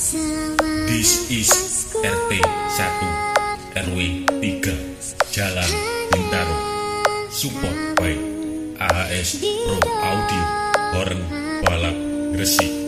This is RT 1 RW 3 Jalan Bintaro. Support by AHS Pro Audio Horn Balap Gresik.